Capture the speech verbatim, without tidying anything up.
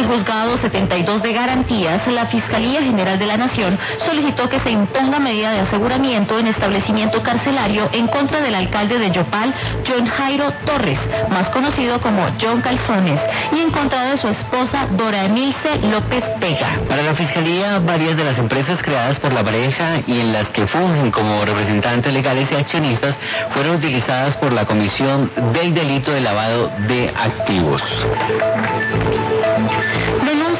el juzgado setenta y dos de garantías, la Fiscalía General de la Nación solicitó que se imponga medida de aseguramiento en establecimiento carcelario en contra del alcalde de Yopal, John Jairo Torres, más conocido como John Calzones, y en contra de su esposa Dora Emilce López Vega. Para la Fiscalía, varias de las empresas creadas por la pareja y en las que fungen como representantes legales y accionistas fueron utilizadas por la Comisión del Delito de Lavado de Activos.